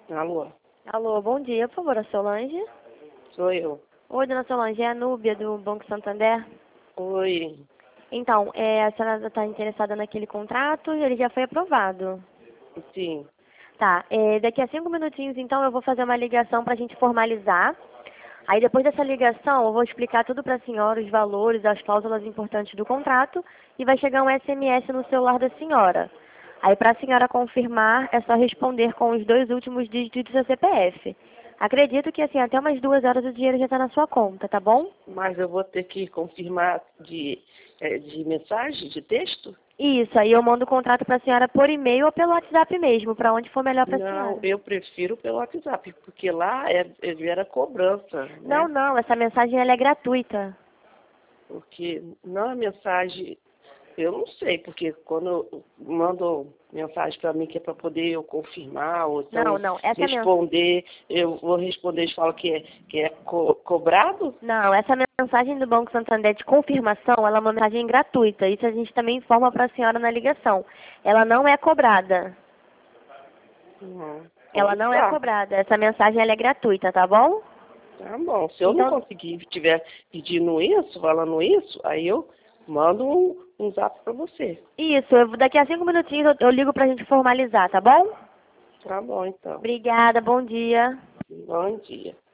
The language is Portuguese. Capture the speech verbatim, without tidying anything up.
Alô, Alô, bom dia, por favor, a Solange. sou eu. Oi, dona Solange, é a Núbia do Banco Santander. Oi, Então, é, a senhora está interessada naquele contrato, ele já foi aprovado. sim, Tá, é, daqui a cinco minutinhos, então, eu vou fazer uma ligação para a gente formalizar. Aí, depois dessa ligação, eu vou explicar tudo para a senhora, os valores, as cláusulas importantes do contrato, e vai chegar um S M S no celular da senhora. Aí, para a senhora confirmar, é só responder com os dois últimos dígitos do seu C P F. Acredito que, assim, até umas duas horas o dinheiro já está na sua conta, tá bom? mas eu vou ter que confirmar de, é, de mensagem, de texto? Isso, aí eu mando o contrato para a senhora por e-mail ou pelo WhatsApp mesmo, para onde for melhor para a Não, senhora. eu prefiro pelo WhatsApp, porque lá é, é- era cobrança, Não, né? não, essa mensagem ela é gratuita. Porque não a mensagem, eu não sei, porque quando eu mando mensagem para mim que é para poder eu confirmar, ou Não, então não, essa mensagem. responder, eu vou responder e falo que é, que é co- cobrado? Não, essa mensagem do Banco Santander de confirmação, ela é uma mensagem gratuita. Isso a gente também informa para a senhora na ligação. Ela não é cobrada. Não, Ela então não é tá. cobrada. Essa mensagem ela é gratuita, tá bom? Tá bom. Se eu não Então, conseguir estiver pedindo isso, falando isso, aí eu mando um, um zap para você. isso, eu- daqui a cinco minutinhos eu, eu ligo pra gente formalizar, tá bom? Tá bom, então. Obrigada, bom dia. Bom dia.